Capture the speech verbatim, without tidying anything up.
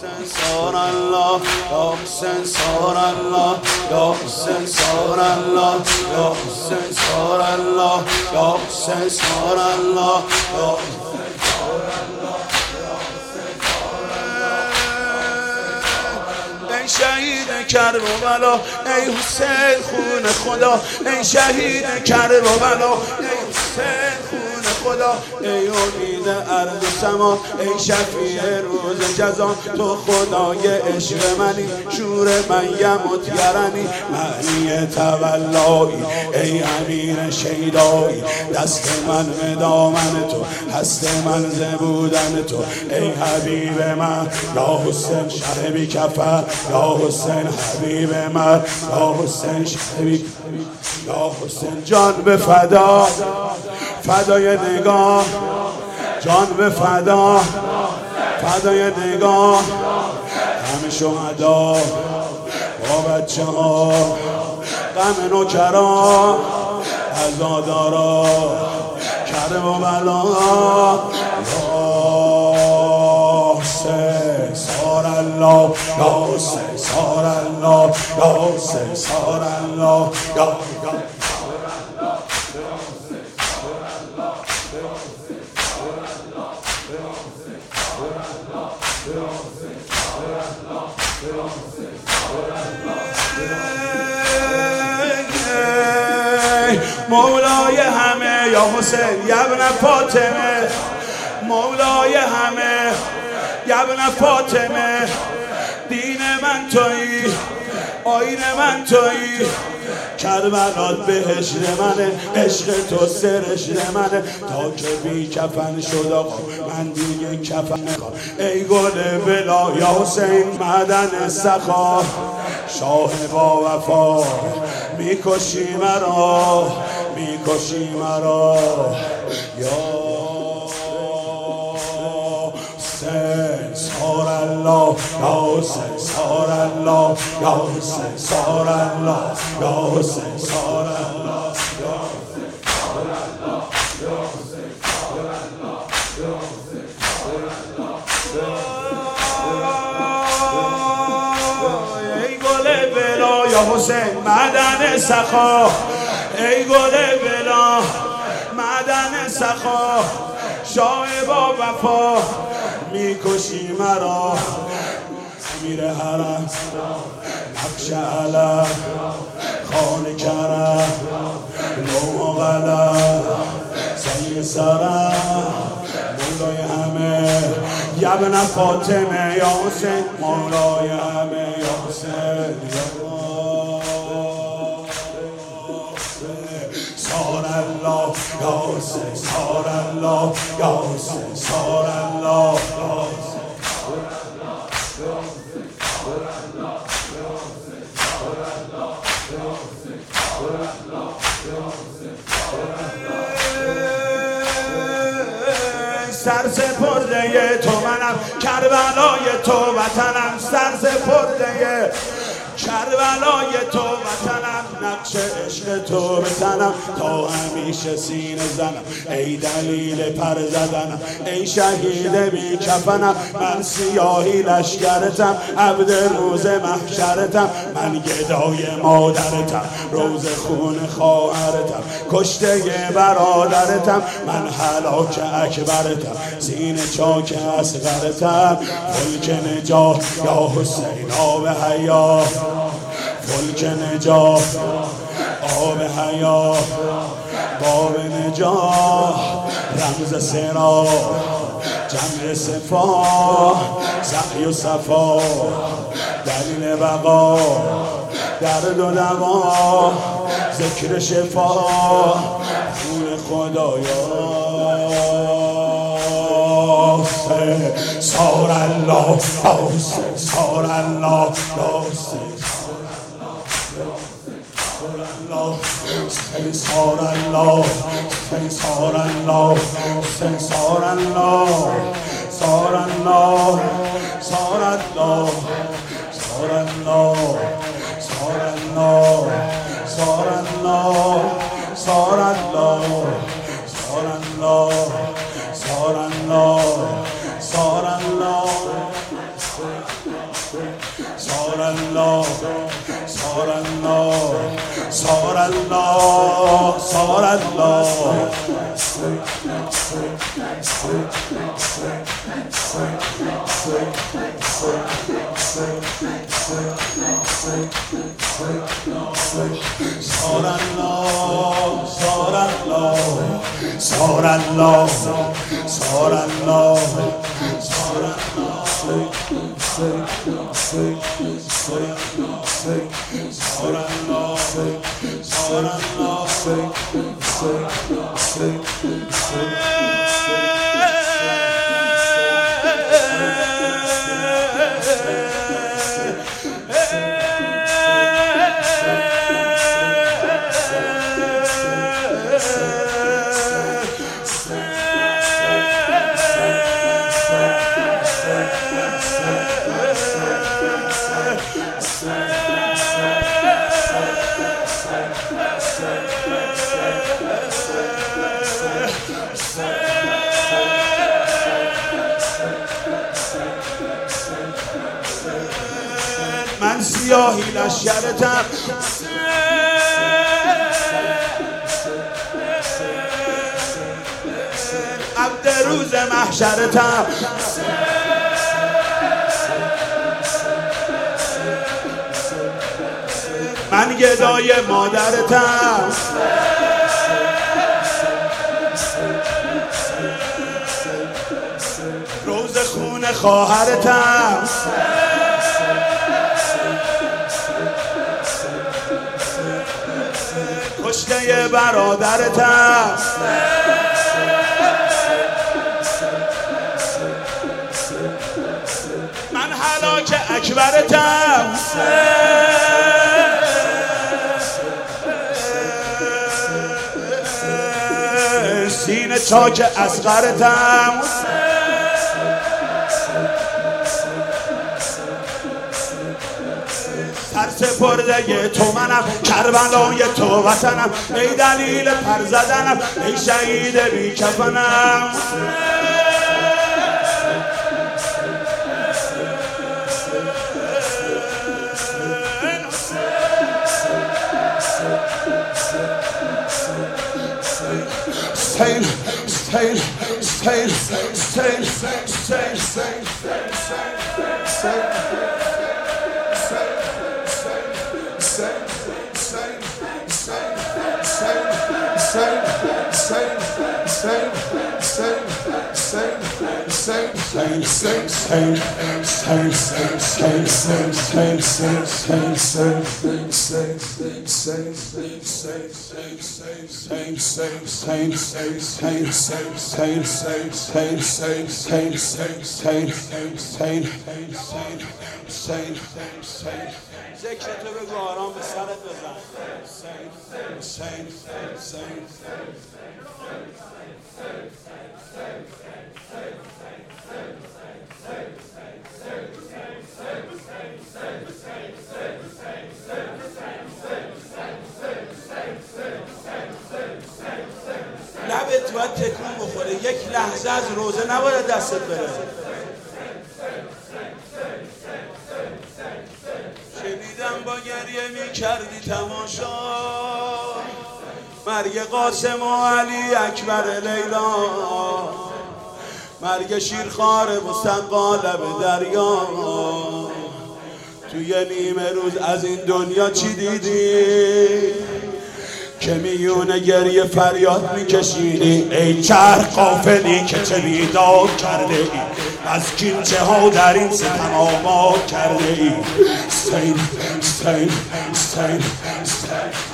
حسین سار الله یا حسین سار الله یا حسین سار الله یا حسین سار الله یا حسین سار الله یا ای شهید کربلا ای حسین خون خدا ای شهید کربلا ای حسین خون خدا ای امید ارض و سما ای شفیع روز جزا تو خدای عشق منی شور من یمت یرنی معنی تولایی ای امیر شیدایی دست من به دامن تو هست من زبودن تو ای حبیب من یا حسین شه بی کفر یا حسین حبیب من یا حسین شه بی یا حسین جان به فدا فدای نگاه جان به فدا فدای نگاه همه شهدا با بچه ها غم نوکرا عزادارا کرب و بلا یا حسین سار الله یا حسین سار الله یا حسین سار الله یا مولای همه یا حسین یا ابن فاطمه مولای همه یا ابن فاطمه دین من تویی آیین من تویی کربلات بهشت منه عشق تو سرشت منه تا که بی کفن شد آقا من دیگه کفن نخوام ای گل بلا یا حسین معدن سخا شاه با وفا میکشی مرا میکشی مرا یا حسین سار الله یا حسین سار الله یا حسین سار الله یا حسین سار الله یا حسین سار الله یا حسین سار الله یا حسین سار الله ای گل بلا یا حسین معدن سخا ای گل بلا معدن سخا شاه با وفا میکشی مرا امیر حرم نقش علم خان کرم نو غلم سنگ سرم مولای همه یا ابن فاطمه یا حسین مولای همه یا حسین سار الله یا حسین سار الله یا حسین سار الله یا حسین سر سپرده تو منم کربلای تو وطنم سر سپرده کربلای تو وطنم نقش عشق تو بزنم تا همیشه سینه زنم ای دلیل پر زدنم ای شهید بی کفنم من سیاهی لشکرتم عبد روز محشرتم من گدای مادرتم روز خون خواهرتم کشته برادرتم من هلاک اکبرتم سینه چاک اصغرتم فلک نجات یا حسین آب حیات فلک نجات آب حیات باب نجات رمز سرا جمع صفا سعی و صفا دلیل بقا درد و دوا ذکر شفا خون خدایا سار الله حسین سار الله حسین حسین سار الله حسین سار الله حسین سار الله سار الله سار الله سار الله سار الله سار الله سار الله سار الله سار الله سار الله الله صار الله صار الله صار الله صار الله صار الله صار الله صار الله صار من سیاهی لشکرتم عبد روز محشرتم من گدای مادرتم روز خون خواهرتم کشته برادرتم من هلاک اکبرتم سینه چاک اصغرتم سرسپرده تو منم کربلای تو وطنم ای دلیل پر زدنم ای شهید بی کفنم Stain, stain, stain, stain, stain, stain, ذکر تو بگو آرام به سرت بزن لبت باید تکون بخوره یک لحظه از روزه نباید دستت بره شنیدم با گریه می کردی تماشا مرگ قاسم و علی اکبر لیلا مرگ شیرخوار مستقا لب دریا توی نیمه روز از این دنیا چی دیدی که میونه گریه فریاد میکشیدی ای چرخ غافلی که چه بیداد کرده ای از کینچه ها در این ستم آباد کرده ای ستین ستین ستین ستین